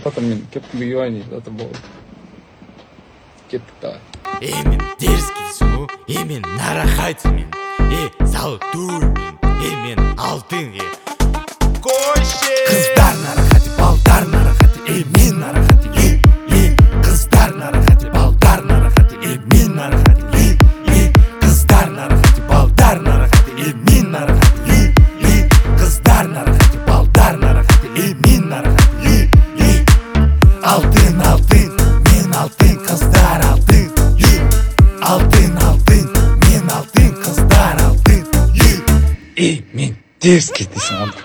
мен кеттім юани заты болды. Кеттік давай. Мен дерзкийсің ғой, мен нарахатсың мен, золотой мен алтын, қыздар нарахати, балдар нарахати, мен нарахати, қыздар нарахати, балдар нарахати, мен нарахати, қыздар нарахати, балдар нарахати, мен нарахати, қыздар нарахати, балдар нарахати, мен нарахати, алтын, алтын, мен алтын, қыздар алтын, алтын, алтын, мен алтын, қыздар алтын, Мен дерзкий дейсің анда.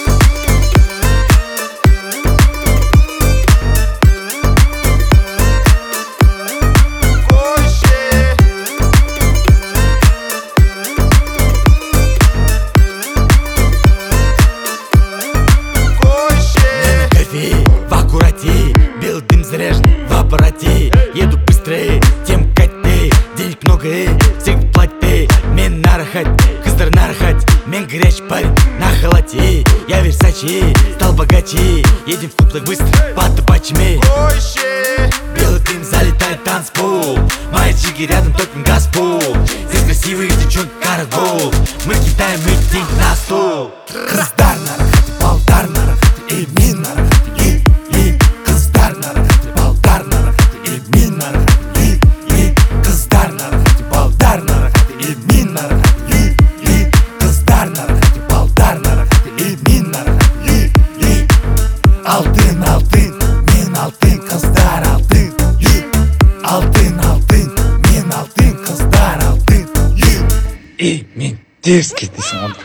Белый дым заряжен в аппарате. Еду быстрее, тем катте. Денег много, всех платят. Мен нарахать, қыздар нарахать. Мен горячий парень на халате. Я Версачи, стал богаче. Едем в клуб так быстро, под табачами. Белый дым залетает в танцпол. Мои чики рядом, топим газпол. Здесь красивые девчонки, карагол. Мы кидаем их денег на стол. Қыздар нарахать, балдар нарахать, мен нарахать. Қыздар нарахати, балдар нарахати, мен нарахати, қыздар нарахати, балдар нарахати, мен нарахати, қыздар нарахати, балдар нарахати, мен нарахати, алтын, алтын, мен алтын, қыздар алтын, алтын, алтын, мен алтын, қыздар алтын, Мен дерзкий дейсің анда.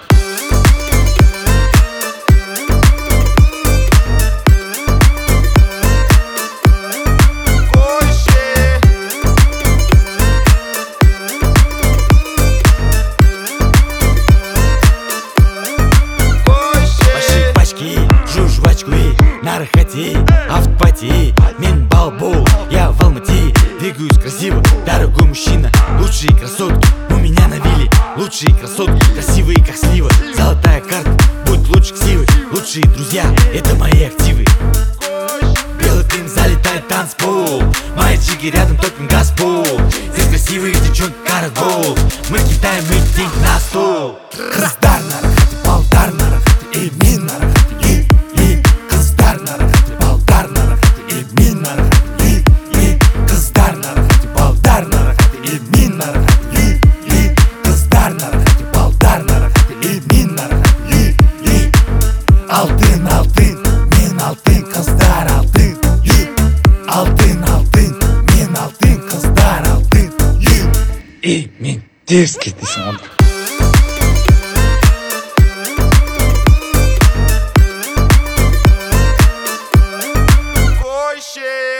нарахати, автопати, мен балбол, я в Алмате. Двигаюсь красиво, дорогой мужчина. Лучшие красотки у меня на вилле. Лучшие красотки, красивые как слива. Золотая карта, будь лучше ксивы. Лучшие друзья, это мои активы. Белый дым залетает в танцпол. Мои чики рядом, топим газпол. Здесь красивые девчонки, карагол. Мы кидаем их денег на стол. Қыздар нарахати, балдар нарахати, мен нарахати, қыздар нарахати, балдар нарахати, мен нарахати, қыздар нарахати, балдар нарахати, мен нарахати, қыздар нарахати, балдар нарахати, мен нарахати, алтын, алтын, мен алтын, қыздар алтын, алтын, алтын, мен алтын, қыздар алтын, Мен дерзкий дейсің анда. Shit.